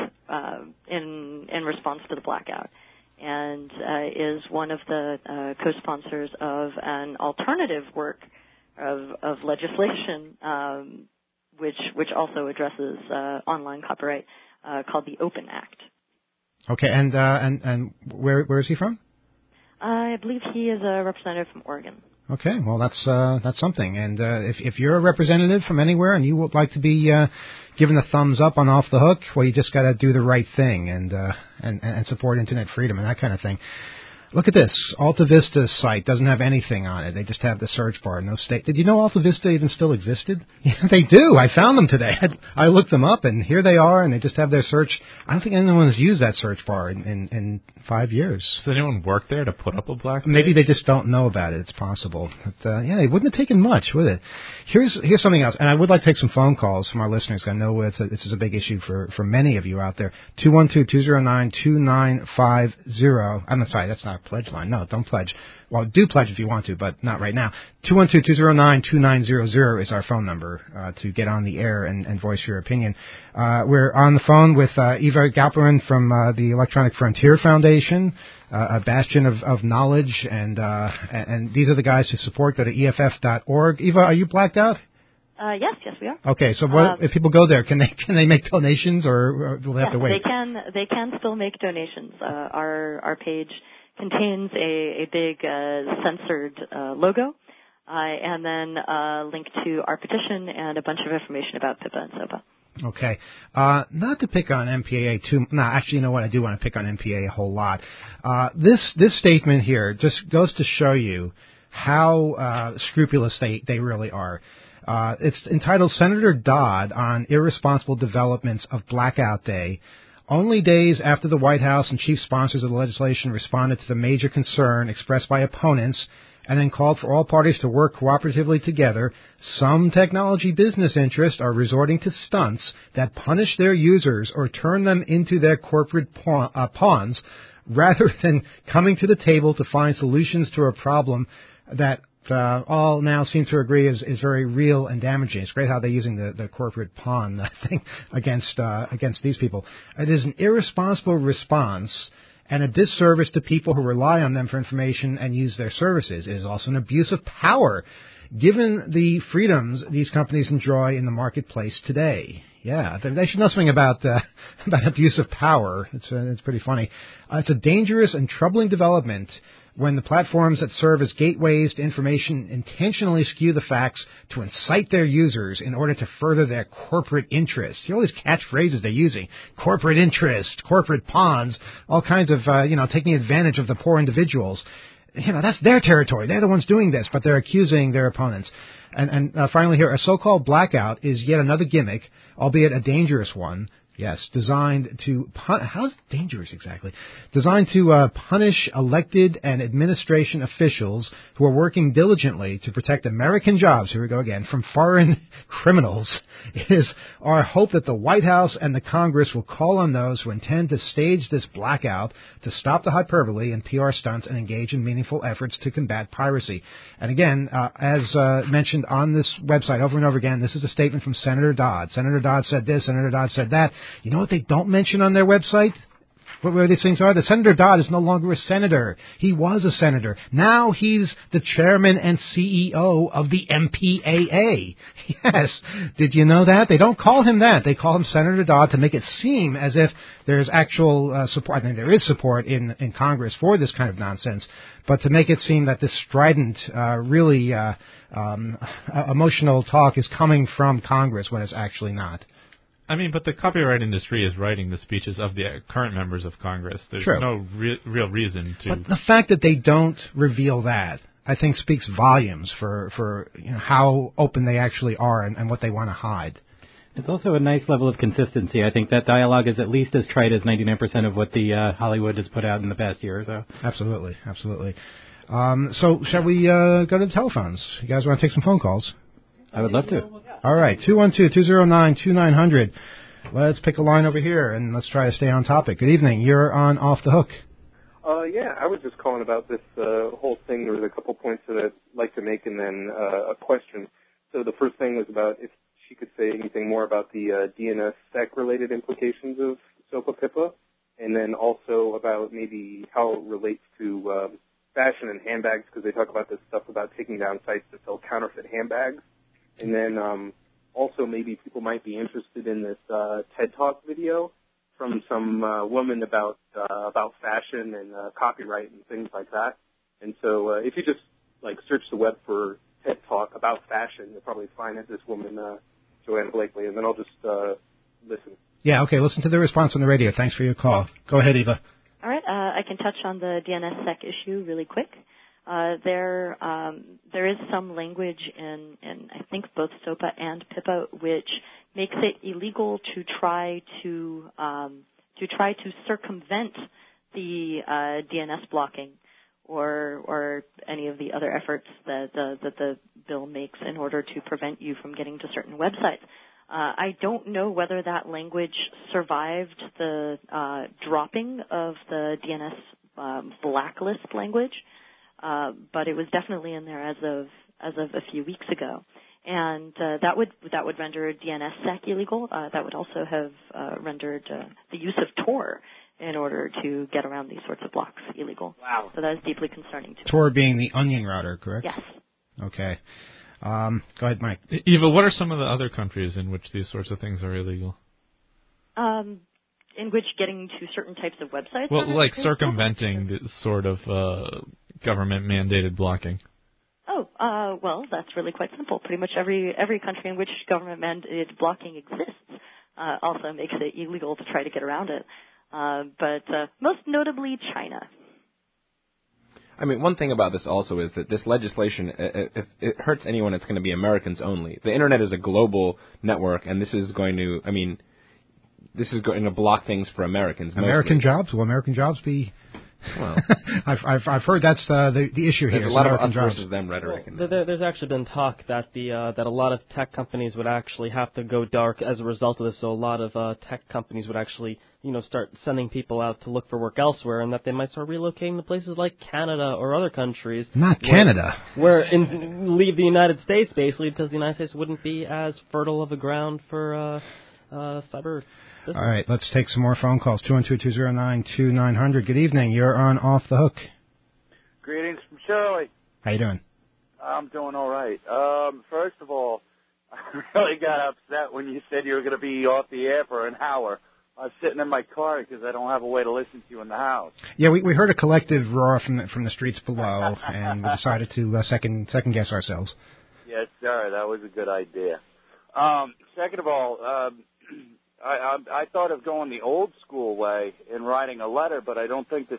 in response to the blackout, and is one of the co-sponsors of an alternative work of legislation which also addresses online copyright called the Open Act. Okay, and where is he from? I believe he is a representative from Oregon. Okay, well that's something. And if you're a representative from anywhere and you would like to be given a thumbs up on Off the Hook, well, you just got to do the right thing and support internet freedom and that kind of thing. Look at this. Alta Vista's site doesn't have anything on it. They just have the search bar. No state. Did you know Alta Vista even still existed? Yeah, they do. I found them today. I looked them up, and here they are, and they just have their search. I don't think anyone has used that search bar in 5 years. Does anyone work there to put up a black page? Maybe they just don't know about it. It's possible. But, it wouldn't have taken much, would it? Here's something else, and I would like to take some phone calls from our listeners. I know this is a big issue for many of you out there. 212-209-2950. I'm sorry, that's not pledge line. No, don't pledge. Well, do pledge if you want to, but not right now. 212-209-2900 is our phone number to get on the air and voice your opinion. We're on the phone with Eva Galperin from the Electronic Frontier Foundation, a bastion of knowledge, and these are the guys who support. Go to EFF.org. Eva, are you blacked out? Yes, we are. Okay, so what if people go there? Can they make donations, or will they have to wait? They can still make donations. Our page contains a big censored logo, and then a link to our petition and a bunch of information about PIPA and SOPA. Okay. Not to pick on MPAA too. No, actually, you know what? I do want to pick on MPAA a whole lot. This statement here just goes to show you how scrupulous they really are. It's entitled Senator Dodd on Irresponsible Developments of Blackout Day. Only days after the White House and chief sponsors of the legislation responded to the major concern expressed by opponents and then called for all parties to work cooperatively together, some technology business interests are resorting to stunts that punish their users or turn them into their corporate pawns rather than coming to the table to find solutions to a problem that all now seem to agree is very real and damaging. It's great how they're using the corporate pawn thing against these people. It is an irresponsible response and a disservice to people who rely on them for information and use their services. It is also an abuse of power, given the freedoms these companies enjoy in the marketplace today. Yeah, they should know something about abuse of power. It's pretty funny. It's a dangerous and troubling development when the platforms that serve as gateways to information intentionally skew the facts to incite their users in order to further their corporate interests. See all these catchphrases they're using. Corporate interest, corporate pawns, all kinds of, taking advantage of the poor individuals. That's their territory. They're the ones doing this, but they're accusing their opponents. And finally here, a so-called blackout is yet another gimmick, albeit a dangerous one. Yes, designed to how's dangerous exactly? Designed to punish elected and administration officials who are working diligently to protect American jobs, here we go again, from foreign criminals. It is our hope that the White House and the Congress will call on those who intend to stage this blackout to stop the hyperbole and PR stunts and engage in meaningful efforts to combat piracy. And again, as mentioned on this website over and over again, this is a statement from Senator Dodd. Senator Dodd said this, Senator Dodd said that. You know what they don't mention on their website? Where these things are? The Senator Dodd is no longer a senator. He was a senator. Now he's the chairman and CEO of the MPAA. Yes. Did you know that? They don't call him that. They call him Senator Dodd to make it seem as if there's actual support. I think there is support in Congress for this kind of nonsense. But to make it seem that this strident, really emotional talk is coming from Congress when it's actually not. I mean, but the copyright industry is writing the speeches of the current members of Congress. There's True. no real reason to. But the fact that they don't reveal that, I think, speaks volumes for how open they actually are and what they want to hide. It's also a nice level of consistency. I think that dialogue is at least as trite as 99% of what the Hollywood has put out in the past year or so. Absolutely, absolutely. So shall we go to the telephones? You guys want to take some phone calls? I would love to. All right, 212-209-2900. Let's pick a line over here, and let's try to stay on topic. Good evening. You're on Off the Hook. Yeah, I was just calling about this whole thing. There was a couple points that I'd like to make and then a question. So the first thing was about if she could say anything more about the DNSSEC-related implications of SOPA-PIPA, and then also about maybe how it relates to fashion and handbags, because they talk about this stuff about taking down sites that sell counterfeit handbags. And then also maybe people might be interested in this TED Talk video from some woman about fashion and copyright and things like that. And so if you just search the web for TED Talk about fashion, you'll probably find it, this woman, Joanna Blakely, and then I'll just listen. Yeah, okay, listen to the response on the radio. Thanks for your call. Go ahead, Eva. All right, I can touch on the DNSSEC issue really quick. There is some language in I think both SOPA and PIPA which makes it illegal to try to circumvent the DNS blocking or any of the other efforts that the bill makes in order to prevent you from getting to certain websites. I don't know whether that language survived the dropping of the DNS blacklist language, but it was definitely in there as of a few weeks ago. And that would render DNSSEC illegal. That would also have rendered the use of Tor in order to get around these sorts of blocks illegal. Wow. So that is deeply concerning to me. Tor being the onion router, correct? Yes. Okay. Go ahead, Mike. Eva, what are some of the other countries in which these sorts of things are illegal? In which getting to certain types of websites? Well, like circumventing the sort of government-mandated blocking. Oh, well, that's really quite simple. Pretty much every country in which government-mandated blocking exists also makes it illegal to try to get around it. But most notably China. I mean, one thing about this also is that this legislation, if it hurts anyone, it's going to be Americans only. The Internet is a global network, and this is going to, this is going to block things for Americans. American mostly. jobs? Will American jobs be... Well, I've heard that's the issue here. There's a lot of American us jobs. versus them rhetoric. Well, there's actually been talk that that a lot of tech companies would actually have to go dark as a result of this. So a lot of tech companies would actually, start sending people out to look for work elsewhere, and that they might start relocating to places like Canada or other countries. Not Canada. Leave the United States basically, because the United States wouldn't be as fertile of a ground for cyber. All right, let's take some more phone calls. 212-209-2900. Good evening. You're on Off the Hook. Greetings from Shirley. How you doing? I'm doing all right. First of all, I really got upset when you said you were going to be off the air for an hour. I was sitting in my car because I don't have a way to listen to you in the house. Yeah, we heard a collective roar from the streets below, and we decided to second guess ourselves. Yes, sir. That was a good idea. Second of all, I thought of going the old school way and writing a letter, but I don't think the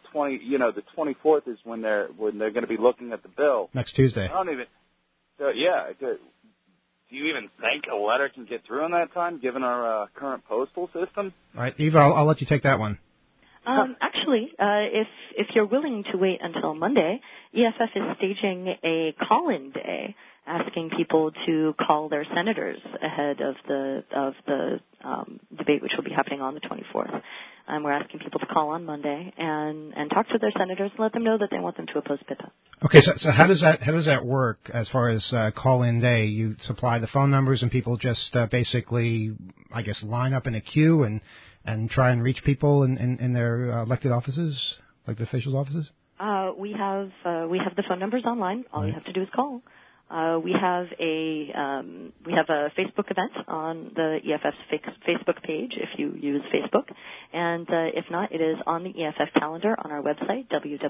24th is when they're going to be looking at the bill. Next Tuesday. I don't even. So yeah, do you even think a letter can get through in that time, given our current postal system? All right, Eva, I'll let you take that one. Actually, if you're willing to wait until Monday, EFF is staging a call-in day, asking people to call their senators ahead of the debate, which will be happening on the 24th. We're asking people to call on Monday and talk to their senators and let them know that they want them to oppose PIPA. Okay, so how does that work as far as call-in day? You supply the phone numbers and people just basically, I guess, line up in a queue and try and reach people in their elected offices, like the officials' offices? We have the phone numbers online. All you have to do is call. We have a Facebook event on the EFF's Facebook page if you use Facebook, and if not, it is on the EFF calendar on our website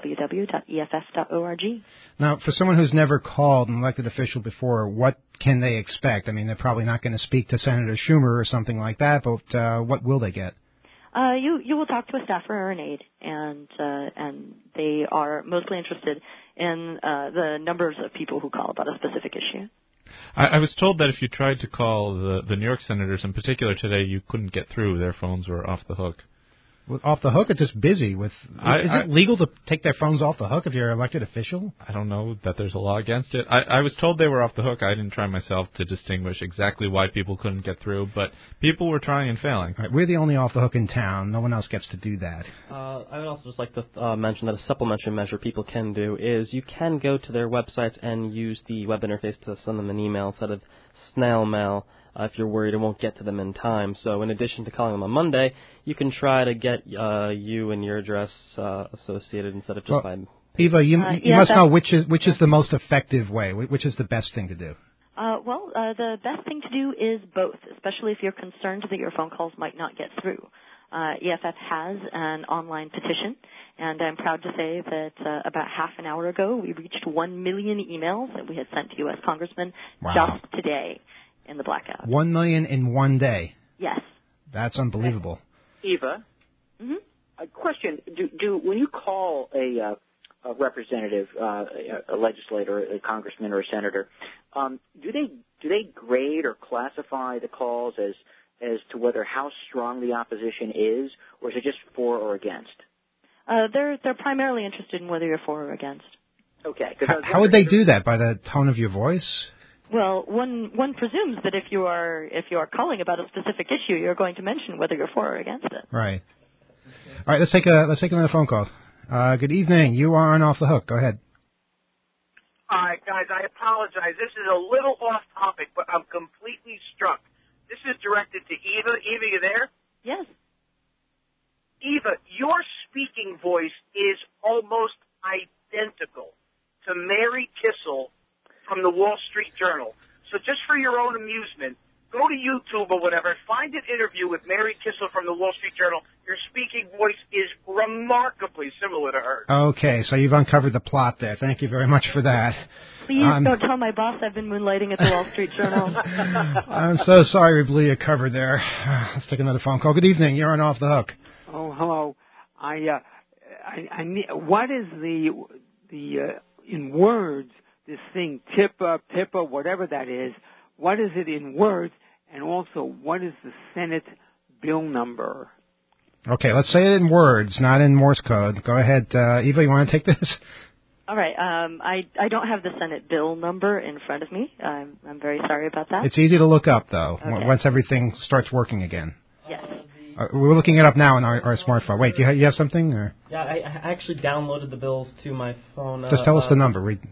www.eff.org. Now, for someone who's never called an elected official before, what can they expect? I mean, they're probably not going to speak to Senator Schumer or something like that, but what will they get? You will talk to a staffer or an aide, and they are mostly interested in the numbers of people who call about a specific issue. I was told that if you tried to call the New York senators in particular today, you couldn't get through. Their phones were off the hook. Off the hook? It's just busy. Is it legal to take their phones off the hook if you're an elected official? I don't know that there's a law against it. I was told they were off the hook. I didn't try myself to distinguish exactly why people couldn't get through, but people were trying and failing. Right, we're the only off the hook in town. No one else gets to do that. I would also just like to mention that a supplementary measure people can do is you can go to their websites and use the web interface to send them an email instead of snail mail. If you're worried it won't get to them in time. So in addition to calling them on Monday, you can try to get you and your address associated instead of just by... Eva, you must know which is the most effective way, which is the best thing to do. The best thing to do is both, especially if you're concerned that your phone calls might not get through. EFF has an online petition, and I'm proud to say that about half an hour ago we reached 1 million emails that we had sent to U.S. congressmen just today in the blackout. 1 million in one day? Yes. That's unbelievable. Eva, a question. Do when you call a representative, a legislator, a congressman or a senator, do they grade or classify the calls as to whether how strong the opposition is, or is it just for or against? They're primarily interested in whether you're for or against. Okay. How would they do that? By the tone of your voice? Well, one presumes that if you are calling about a specific issue, you're going to mention whether you're for or against it. Right. All right. Let's take another phone call. Good evening. You are on Off the Hook. Go ahead. All right, guys, I apologize. This is a little off topic, but I'm completely struck. This is directed to Eva. Eva, you there? Yes. Eva, your speaking voice is almost identical to Mary Kissel from the Wall Street Journal. So just for your own amusement, go to YouTube or whatever, find an interview with Mary Kissel from the Wall Street Journal. Your speaking voice is remarkably similar to hers. Okay, so you've uncovered the plot there. Thank you very much for that. Please don't tell my boss I've been moonlighting at the Wall Street Journal. I'm so sorry we blew you covered there. Let's take another phone call. Good evening. You're on Off the Hook. Oh, hello. I need, what is the in words, this thing, TIPA, whatever that is, what is it in words, and also what is the Senate bill number? Okay, let's say it in words, not in Morse code. Go ahead. Eva, you want to take this? All right. I don't have the Senate bill number in front of me. I'm very sorry about that. It's easy to look up, though, Okay. once everything starts working again. Yes. We're looking it up now on our smartphone. Wait, you have something? Or? Yeah, I actually downloaded the bills to my phone. Just tell us the number. Read.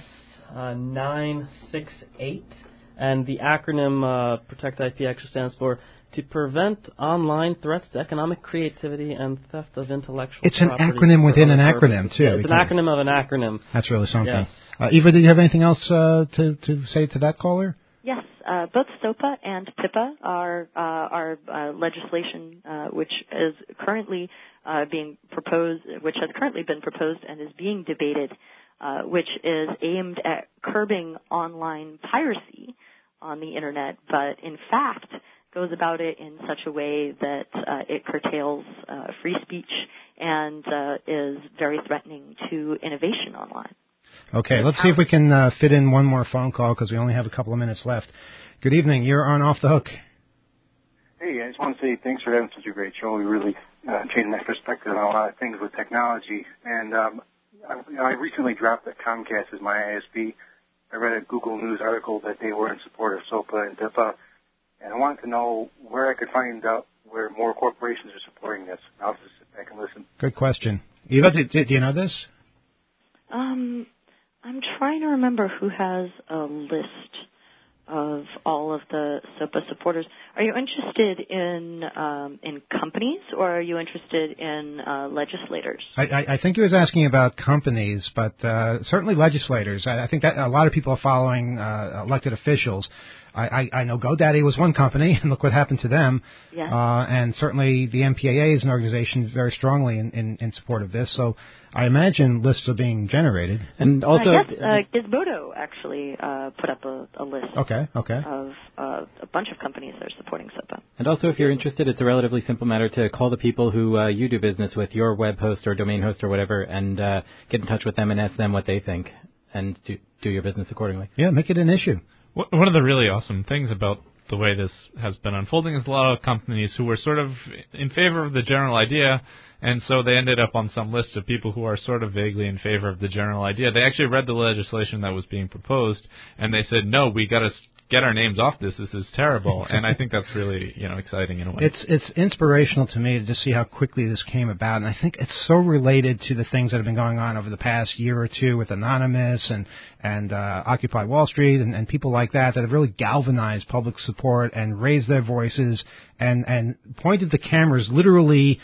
S968, and the acronym Protect IP actually stands for To Prevent Online Threats to Economic Creativity and Theft of Intellectual It's an Property. acronym within for an other acronym, purposes. too. Yeah, it's an acronym of an acronym. That's really something. Yes. Eva, did you have anything else to say to that caller? Yes, both SOPA and PIPA are legislation which is currently being proposed, which has currently been proposed and is being debated, which is aimed at curbing online piracy on the internet, but in fact goes about it in such a way that it curtails free speech and is very threatening to innovation online. Okay, let's see if we can fit in one more phone call because we only have a couple of minutes left. Good evening. You're on Off the Hook. Hey, I just want to say thanks for having such a great show. We really changed my perspective on a lot of things with technology. And I recently dropped that Comcast as my ISP. I read a Google News article that they were in support of SOPA and PIPA. And I wanted to know where I could find out where more corporations are supporting this. I'll just sit back and listen. Good question. Eva, do you know this? I'm trying to remember who has a list of all of the SOPA supporters. Are you interested in companies, or are you interested in legislators? I think he was asking about companies, but certainly legislators. I think that a lot of people are following elected officials. I know GoDaddy was one company, and look what happened to them. Yes. And certainly the MPAA is an organization very strongly in support of this. So I imagine lists are being generated. And also, Gizmodo actually put up a list. Okay. Of a bunch of companies that are supporting SOPA. And also, if you're interested, it's a relatively simple matter to call the people who you do business with, your web host or domain host or whatever, and get in touch with them and ask them what they think, and do your business accordingly. Yeah, make it an issue. One of the really awesome things about the way this has been unfolding is a lot of companies who were sort of in favor of the general idea, and so they ended up on some list of people who are sort of vaguely in favor of the general idea. They actually read the legislation that was being proposed, and they said, no, we got to get our names off this. This is terrible. And I think that's really, exciting in a way. It's inspirational to me to see how quickly this came about, and I think it's so related to the things that have been going on over the past year or two with Anonymous and Occupy Wall Street and people like that have really galvanized public support and raised their voices and pointed the cameras literally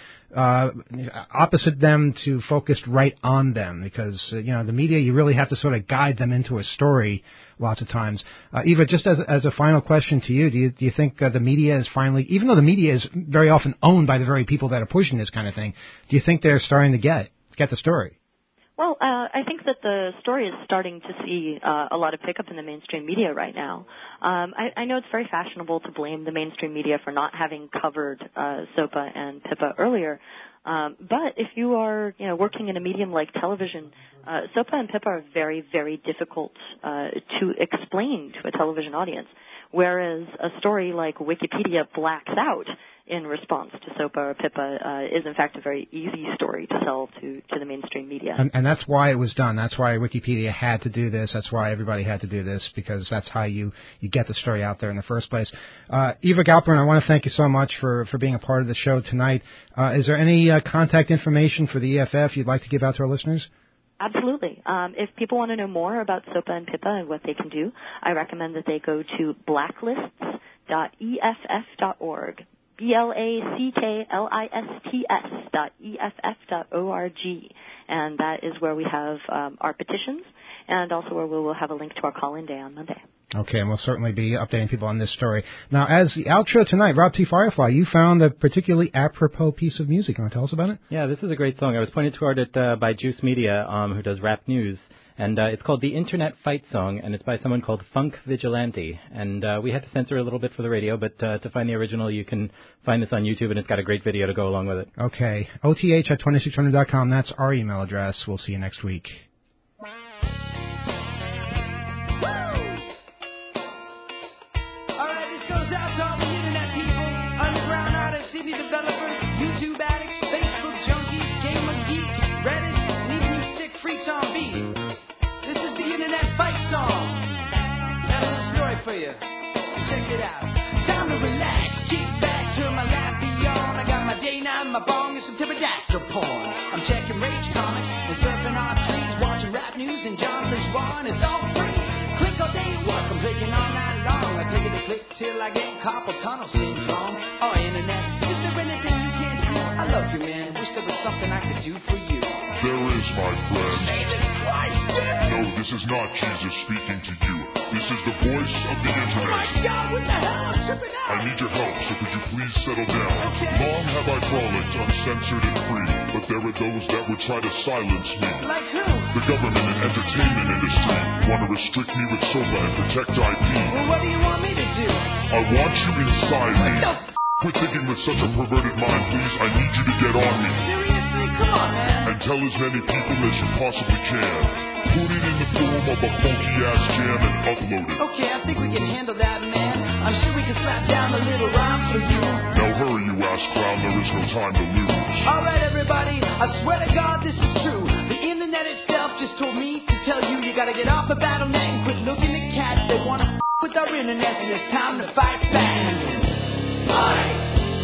opposite them to focused right on them, because the media, you really have to sort of guide them into a story lots of times. Eva, just as a final question to you, do you think the media is finally, even though the media is very often owned by the very people that are pushing this kind of thing, do you think they're starting to get the story? Well, I think that the story is starting to see a lot of pickup in the mainstream media right now. I know it's very fashionable to blame the mainstream media for not having covered SOPA and PIPA earlier. But if you are, working in a medium like television, SOPA and PIPA are very, very difficult to explain to a television audience. Whereas a story like Wikipedia blacks out in response to SOPA or PIPA is in fact a very easy story to sell to the mainstream media. And that's why it was done. That's why Wikipedia had to do this. That's why everybody had to do this, because that's how you get the story out there in the first place. Eva Galperin, I want to thank you so much for being a part of the show tonight. Is there any contact information for the EFF you'd like to give out to our listeners? Absolutely. If people want to know more about SOPA and PIPA and what they can do, I recommend that they go to blacklists.eff.org. BLACKLISTS.EFF.org. And that is where we have our petitions, and also where we will have a link to our call-in day on Monday. Okay, and we'll certainly be updating people on this story. Now, as the outro tonight, Rob T. Firefly, you found a particularly apropos piece of music. You want to tell us about it? Yeah, this is a great song. I was pointed toward it by Juice Media, who does rap news. And it's called The Internet Fight Song, and it's by someone called Funk Vigilante. And we had to censor a little bit for the radio, but to find the original, you can find this on YouTube, and it's got a great video to go along with it. Okay. OTH@2600.com. That's our email address. We'll see you next week. Developers, YouTube addicts, Facebook junkies, gamer geeks, Reddit, and even you sick freaks on beat. This is the Internet Fight Song. Got a little story for you. Check it out. Time to relax, kick back, turn my lappy on. I got my day nine, my bong, and some pterodactyl porn. I'm checking Rage Comics and surfing on trees, watching rap news and John Lisbon. It's all free. Click all day at work, I'm clicking all night long. I click it, click till I get carpal tunnel syndrome. Oh, Internet. I love you, man. Wish there was something I could do for you. There is, my friend. Jesus Christ, dude! No, this is not Jesus speaking to you. This is the voice of the Internet. Oh, my God, what the hell? I'm tripping out. I need your help, so could you please settle down? Okay. Long have I frolicked, uncensored and free, but there are those that would try to silence me. Like who? The government and entertainment industry want to restrict me with SOPA and protect IP. Well, what do you want me to do? I want you inside me. Quit thinking with such a perverted mind, please. I need you to get on me. Seriously? Come on, man. And tell as many people as you possibly can. Put it in the form of a funky-ass jam and upload it. Okay, I think we can handle that, man. I'm sure we can slap down a little rhyme for you. Now hurry, you ass clown. There is no time to lose. All right, everybody. I swear to God this is true. The Internet itself just told me to tell you you gotta get off the battle net and quit looking at cats that wanna with our Internet, and it's time to fight back. Fight!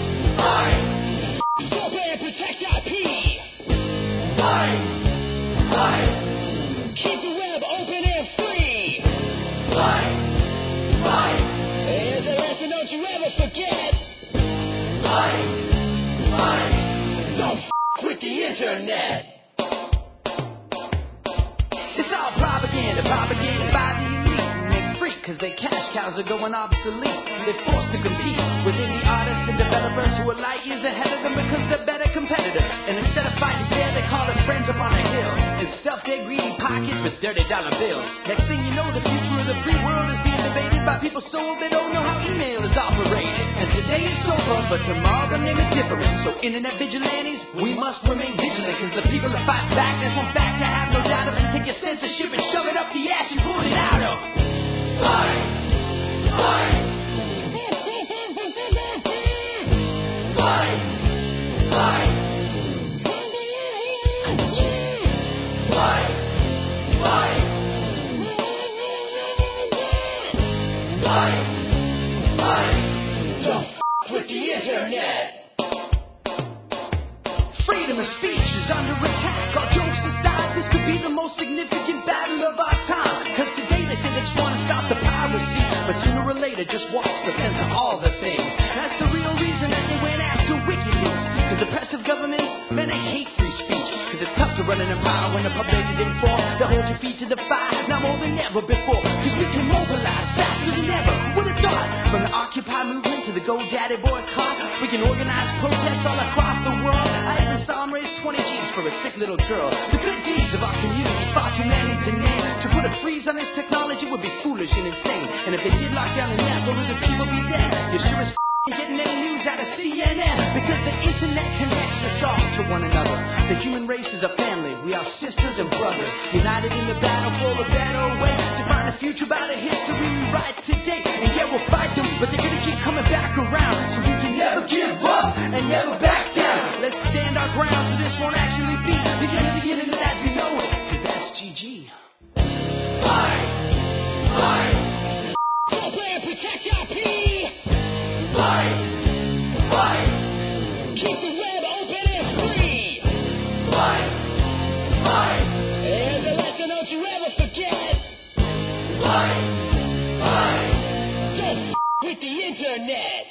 Stop and protect IP! Fight! Keep the web open and free! Fight! There's a lesson don't you ever forget! Fight! Don't with the Internet! It's all propaganda by the elite. Free, cause their cash cows are going obsolete. They're forced to compete within the artists and developers who are light years ahead of them because they're better competitors. And instead of fighting fair, they call it friends up on a hill and stuff their greedy pockets with $30 bills. Next thing you know, the future of the free world is being debated by people so old they don't know how email is operated. And today is SOPA, but tomorrow the name is different. So Internet vigilantes, we must remain vigilant, cause the people that fight back, there's one fact I have no doubt of, and take your censorship and shove it up the ass and pull it out of. Fight! Don't with the Internet. Freedom of speech is under attack. All jokes aside, this could be the most significant battle of our time. Cause today they say they just want to stop the piracy, but sooner or later just watch the censor all the things. That's the real reason that they went after WikiLeaks. Cause oppressive governments, man, they hate free speech. Cause it's tough to run an empire when the public is informed. They'll hold your feet to the fire, now more than ever before. Cause we can mobilize faster than ever. Would have thought? From the Occupy movement to the GoDaddy boycott, we can organize protests all across the world. I even saw them raise 20 G's for a sick little girl. The good deeds of our community far too many to name. To put a freeze on this technology would be foolish and insane. And if they did lock down the net, what would the people be dead? You sure as getting any news out of CNN, because the Internet connects us all to one another. The human race is a family, we are sisters and brothers, united in the battle for a better way to find a future by the history we write today. And yeah, we'll fight them, but they're gonna keep coming back around, so we can never give up. and never back down. Let's stand our ground so this won't actually be the beginning as we know it. 'Cause that's GG. Fight. Don't protect your pee. Fight. Keep the web open and free. Fight. And the lesson don't you ever forget. Fight. Don't with the internet.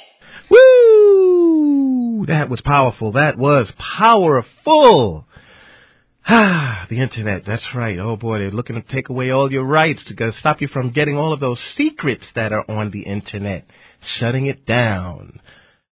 Woo! That was powerful. That was powerful. The internet, that's right. Oh boy, they're looking to take away all your rights to stop you from getting all of those secrets that are on the internet. Shutting it down.